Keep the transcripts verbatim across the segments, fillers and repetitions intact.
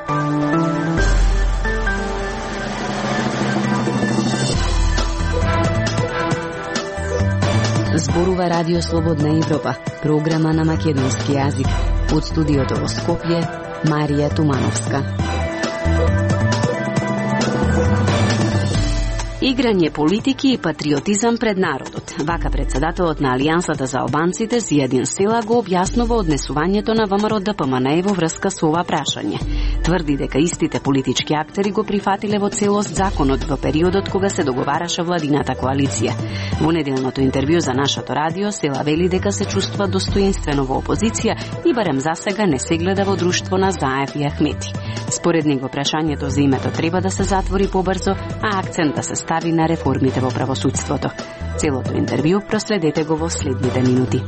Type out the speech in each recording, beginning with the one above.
Зборува Радио Слободна Европа, програма на македонски јазик. Од студиото во Скопје, Марија Тумановска. Играње политики и патриотизам пред народот. Вака председателот на Алијансата за албанците Зијадин Села го објаснува однесувањето на ВМРО Д П М Н Е во врска со ова прашање. Тврди дека истите политички актери го прифатиле во целост законот во периодот кога се договараше владината коалиција. Во неделното интервју за нашето радио Села вели дека се чувствува достоинствено во опозиција и барем засега не се гледа во друштво на Заев и Ахмети. Според него прашањето за името треба да се затвори побрзо, а акцент да се стави на реформите во правосудството. Целото интервју проследете го во следните минути.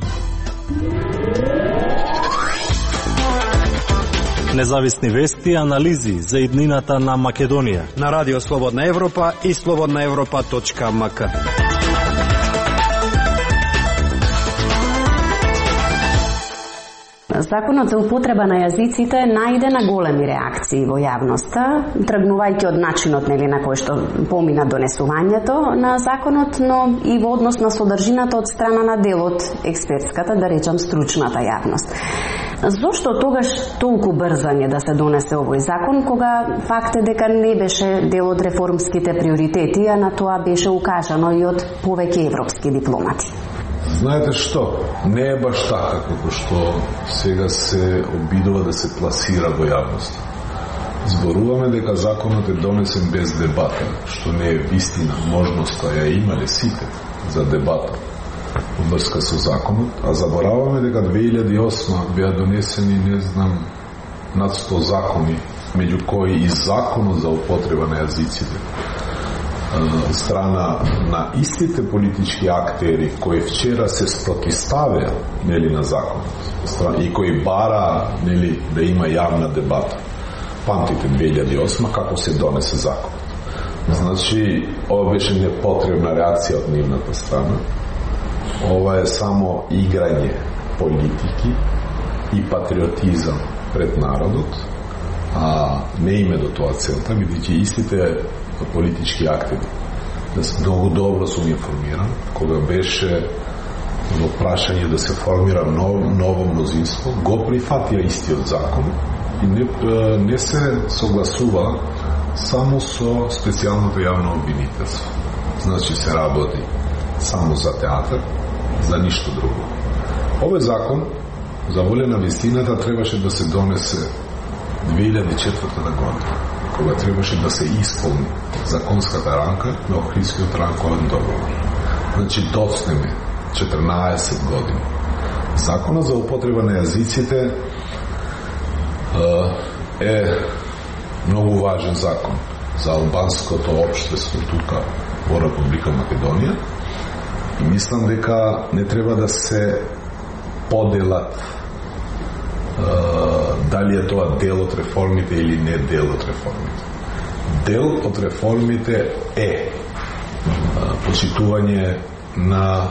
Независни вести и анализи за иднината на Македонија на Радио Слободна Европа и слободна европа точка м к. Законот за употреба на јазиците најде на големи реакции во јавноста, тргнувајќи од начинот нели на кој што помина донесувањето на законот, но и во однос на содржината од страна на дел од експертската, да речам стручната јавност. Зошто тогаш толку брзање да се донесе овој закон, кога факт е дека не беше дел од реформските приоритети, а на тоа беше укажано и од повеќе европски дипломати? Знаете што? Не е баш така како што сега се обидува да се пласира во јавност. Зборуваме дека законот е донесен без дебата, што не е вистина. Можноста ја имале сите за дебата во врска со законот, а забораваме дека две илјади и осма беа донесени, не знам, над сто закони, меѓу кои и законот за употреба на јазиците, страна на истите политички актери кои вчера се спротиставеа нели на законот и кои бара нели да има јавна дебата. Памтите две илјади и осма како се донесе законот. Значи, ова беше непотребна реакција од нивната страна. Ова е само играње политики и патриотизам пред народот, а не име до тоа целта, бидејќи истите политички активи. Многу добро сум информиран кога беше во прашање да се формира ново, ново мнозинство, го прифатија истиот закон и не, не се согласува само со специјалното јавно обвинителство. Значи се работи само за театар, за ништо друго. Овој закон, за воля на вистината, требаше да се донесе две илјади и четврта година, кога требаше да се исполни законската рамка на Охридскиот рамковен договор. Значи, доцнеме четрнаесет години. Законот за употреба на јазиците е многу важен закон за албанското општество тука во Република Македонија и мислам дека не треба да се поделат дали е тоа дел од реформите или не дел од реформите. Дел од реформите е почитување на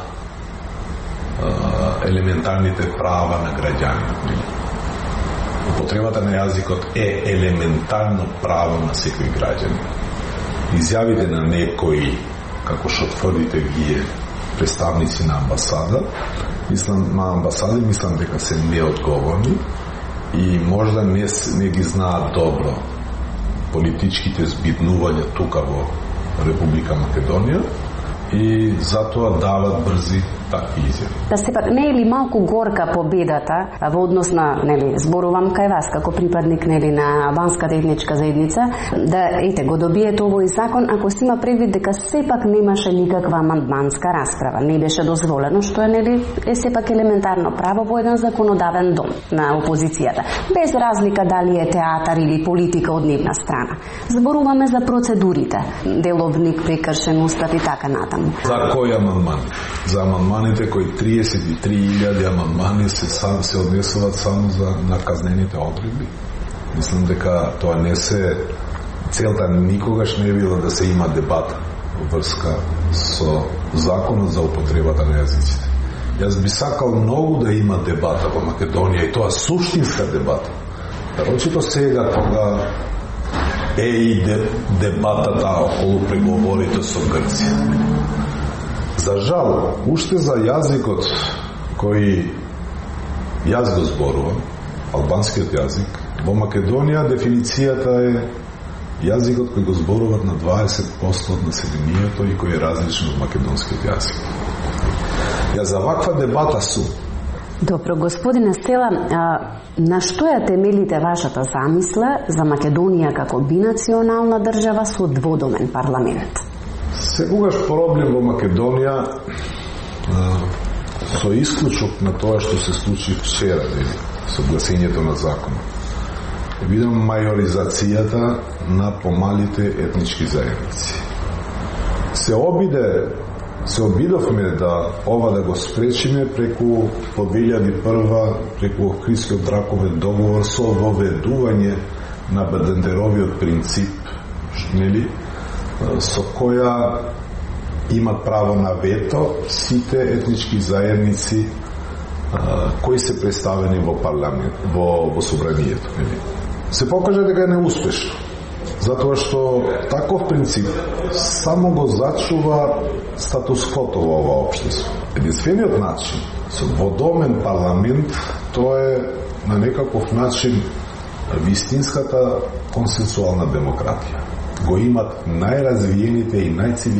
елементарните права на граѓаните. Употребата на јазикот е елементарно право на секој граѓанин. Изјавите на некои, како што тврдите вие, представници на амбасада, мислам, на амбасади, мислам дека се неодговорни и можда не, не ги знаат добро политичките збиднувања тука во Република Македонија и затоа дават брзи такви изјави. Да сепак, не е ли малку горка победата во однос на, нели, зборувам кај вас како припадник, нели, на албанската етничка заедница, да ете го добиете овој закон, ако се има предвид дека сепак немаше никаква амандманска расправа, не беше дозволено, што е, нели, е сепак елементарно право во еден законодавен дом на опозицијата, без разлика дали е театар или политика од нивна страна. Зборуваме за процедурите, деловник, прекршен устав и така натаму. За кој амандман? За амандманите кои триесет и три илјади амандмани се сам се однесуваат само за наказнените одредби. Мислам дека тоа не се целта никогаш не била да се има дебата во врска со законот за употребата на јазиците. Јас би сакал многу да има дебата во Македонија и тоа суштинска дебата. Нарочито сега кога е и дебатата околу преговорите со Грција. За жал, уште за јазикот кој јас го зборувам, албанскиот јазик, во Македонија дефиницијата е јазикот кој го зборуват на дваесет проценти од населението и кој е различен од македонскиот јазик. Ја за ваква дебата сум. Добро, господине Стела, а, на што ја темелите вашата замисла за Македонија како бинационална држава со дводомен парламент? Секогаш проблем во Македонија, а, со исклучок на тоа што се случи вчера, со гласењето на законот, видам мајоризацијата на помалите етнички заедници. Се обиде Се обидовме да ова да го спречиме преку по две илјади и прва преку Охридскиот Драковен договор со воведување на Бадендеровиот принцип, нели, со која имат право на вето сите етнички заедници кои се представени во парламент, во, во собранието, нели. Се покажа дека е неуспешно, затоа што таков принцип само го зачува статус-квото во ова општество. Единствениот начин со дводомен парламент, тоа е на некаков начин вистинската консенсуална демократија. Го имат најразвиените и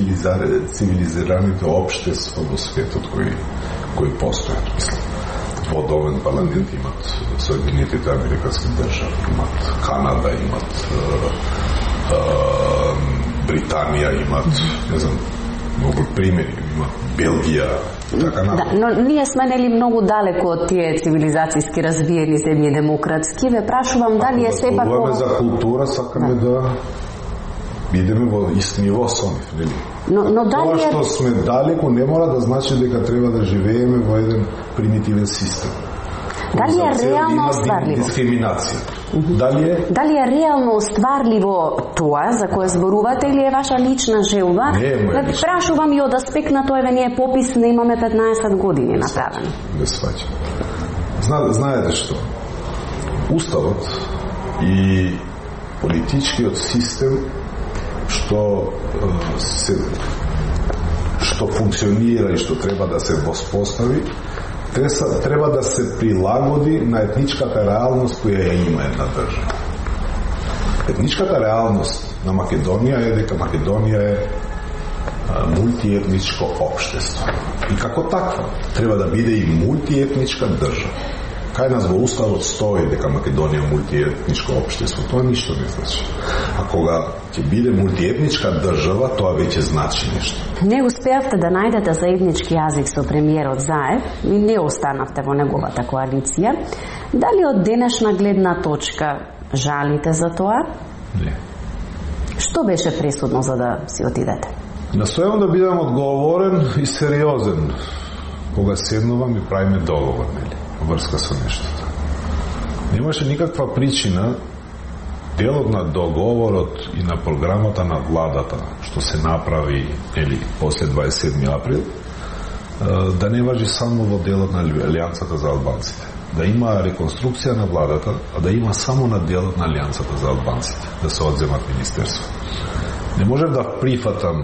најцивилизираните општества во светот кои, кои постојат, мислам. Дводомен парламент имат Соединетите американски држави, имат Канада, имат е, е, Британија, имат, не знам, многу примери, имат Белгија, така на. Да, но ние сме нели многу далеко од тие цивилизацијски развиени земји демократски. Ве прашувам дали е сепак Ако за култура, сакаме да, да бидеме во ист ниво со нив, нели? Но, но дали Тоа што е... сме далеко не мора да значи дека треба да живееме во еден примитивен систем. Дали е реално остварливо? Дискриминација. Uh-huh. Дали е? Дали е реално остварливо тоа за кое зборувате или е ваша лична желба? Не е моја лична. Прашувам и од аспект на тоа, ние попис не имаме петнаесет години направено. Не сваќам. Зна, знаете што? Уставот и политичкиот систем што се што функционира и што треба да се воспостави, треба да се прилагоди на етничката реалност која ја има една држава. Етничката реалност на Македонија е дека Македонија е мултиетничко општество. И како таква треба да биде и мултиетничка држава. Кај нас во уставот стои дека Македонија е мултиетничко општество, тоа ништо не значи. А кога ќе биде мултиетничка држава, тоа веќе значи нешто. Не успеавте да најдете заеднички јазик со премиерот Заев и не останавте во неговата коалиција. Дали од денешна гледна точка жалите за тоа? Не. Што беше пресудно за да си отидете? Настојам да бидам одговорен и сериозен кога седнувам и правиме договор, нели, врска со нештото. Немаше никаква причина делот на договорот и на програмата на владата, што се направи, нели, после дваесет и седми април, да не важи само во делот на Алијансата за албанците. Да има реконструкција на владата, а да има само на делот на Алијансата за албанците, да се одземат министерство. Не можев да прифатам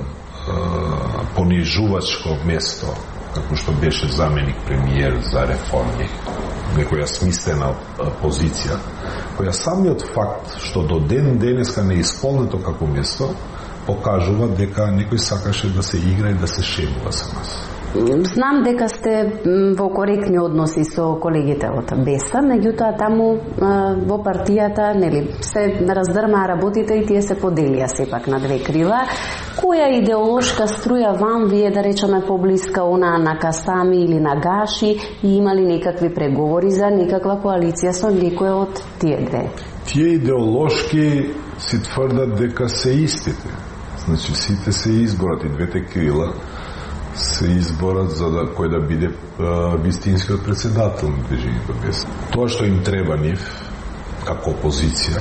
понижувачко место, како што беше заменик премиер за реформи, некоја смислена позиција, која самиот факт што до ден денеска не исполнето како место, покажува дека некој сакаше да се игра и да се шемува со нас. Знам дека сте во коректни односи со колегите од Беса, меѓутоа таму во партијата, нели, се раздрмаа работите и тие се поделија сепак на две крила. Која идеолошка струја вам вие, да речеме, поблиска она на Касами или на Гаши, и имали некакви преговори за некаква коалиција со некоја од тие две? Тие идеолошки си тврдат дека се истите. Значи, сите се изборат и двете крила се изборат за да кој да биде вистинскиот председател на движењето Беса. Тоа што им треба нив како опозиција,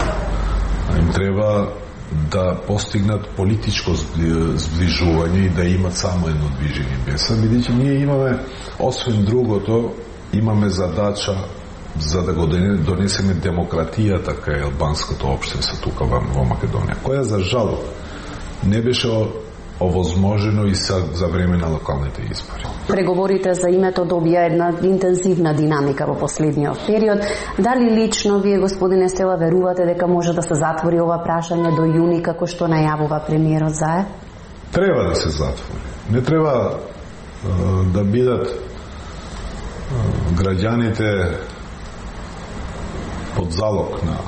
им треба да постигнат политичко зближување и да имат само едно движење Беса, бидејќи ние имаме, освен другото, имаме задача за да го донесеме демократијата кај албанското општество тука во Македонија, која за жал не беше овозможено и за време на локалните избори. Преговорите за името добија една интензивна динамика во последниот период. Дали лично вие, господине Села, верувате дека може да се затвори ова прашање до јуни, како што најавува премиерот Заев? Треба да се затвори. Не треба е, да бидат е, граѓаните под залог на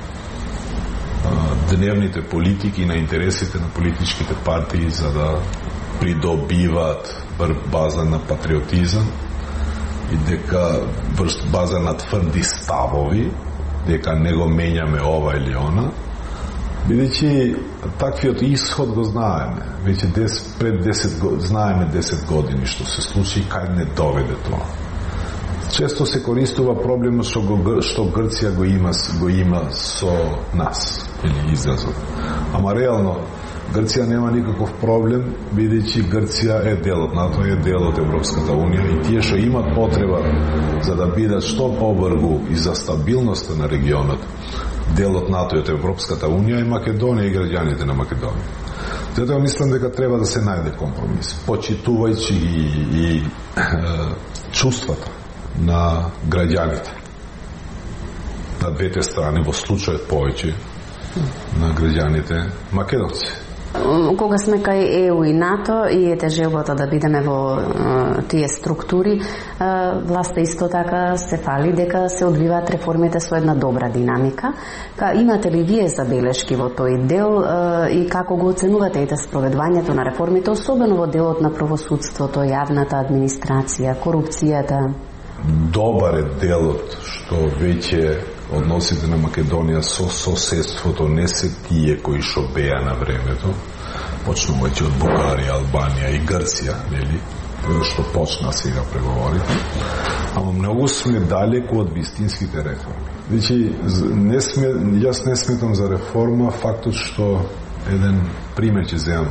дневните политики и на интересите на политичките партии за да придобиват база на патриотизам и дека врз база на тврди ставови, дека не го менјаме ова или она, бидејќи таквиот исход го знаеме. Веќе пред десет знаеме десет години што се случи и кај не доведе тоа. Често се користува проблемот што, го, што Грција го има, го има со нас, или изразот. Ама реално, Грција нема никаков проблем, бидејќи Грција е дел од НАТО, е дел од Европската Унија и тие што имат потреба за да бидат што побргу и за стабилноста на регионот, дел од НАТО и од Европската Унија и Македонија и граѓаните на Македонија. Затоа мислам дека треба да се најде компромис, почитувајќи и, и е, чувствата на граѓаните на двете страни, во случајот повеќе на граѓаните македонци. Кога сме кај Е У и НАТО и ете желбата да бидеме во е, тие структури, е, власта исто така се фали дека се одвиваат реформите со една добра динамика. Ка, имате ли вие забелешки во тој дел е, и како го оценувате ете спроведувањето на реформите, особено во делот на правосудството, јавната администрација, корупцијата? Добар е делот што веќе односите на Македонија со соседството не се тие кои што беа на времето, почнувајќи од Бугарија, Албанија и Грција, нели, што почна сега преговорите, ама многу сме далеку од вистинските реформи. Значи, не сме, јас не сметам за реформа фактот што еден пример ќе земам,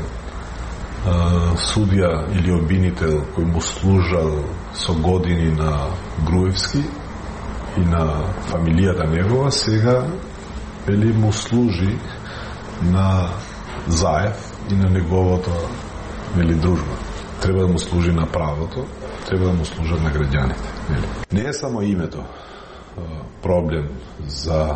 судија или обвинител кој му служал со години на Груевски и на фамилијата негова, сега или му служи на Заев и на неговото или дружба. Треба да му служи на правото, треба да му служат на граѓаните. Нели? Не е само името проблем за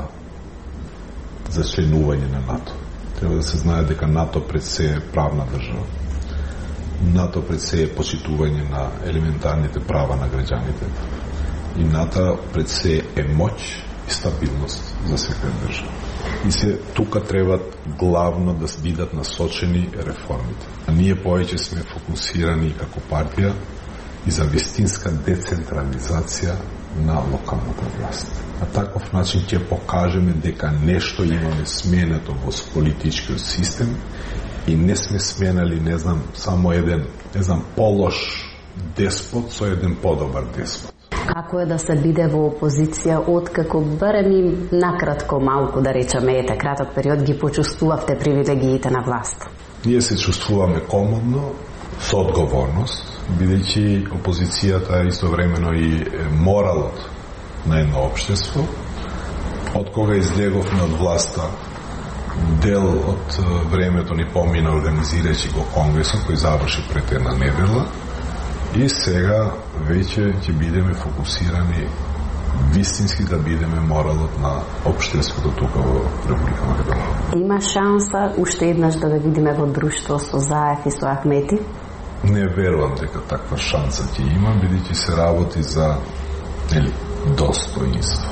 за членување на НАТО. Треба да се знае дека НАТО пред се е правна држава. НАТО пред се е почитување на елементарните права на граѓаните. И НАТО пред се е моќ и стабилност за секоја држава. И се тука треба главно да бидат насочени реформите. А ние повеќе сме фокусирани како партија и за вистинска децентрализација на локалната власт. На таков начин ќе покажеме дека нешто имаме сменето во политичкиот систем и не сме сменали, не знам, само еден, не знам, полош деспот со еден подобар деспот. Како е да се биде во опозиција откако барем и накратко малку да речеме ете краток период ги почувствувавте привилегиите на власт? Ние се чувствуваме комодно, со одговорност, бидејќи опозицијата е истовремено и моралот на едно општество. Од кога излеговме од власта, дел од времето ни помина организирајќи го конгресот кој заврши пред една недела. И сега веќе ќе бидеме фокусирани вистински да бидеме моралот на општеството тука во Република Македонија. Има шанса уште еднаш да ве видиме во друштво со Заев и со Ахмети? Не верувам дека таква шанса ќе има, бидејќи се работи за нели достоинство.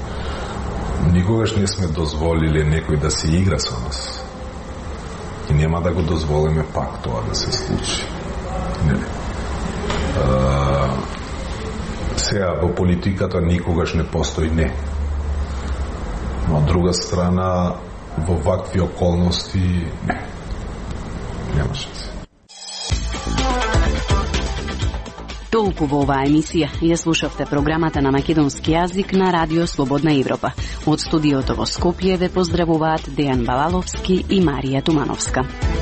Никогаш не сме дозволиле некој да се игра со нас. И нема да го дозволиме пак тоа да се случи. Нели? Uh, сега во политиката никогаш не постои не. Но од друга страна во вакви околности не. Нема шанси. Толку во оваа емисија ја слушавте програмата на македонски јазик на Радио Слободна Европа. Од студиото во Скопје ве поздравуваат Дејан Балаловски и Марија Тумановска.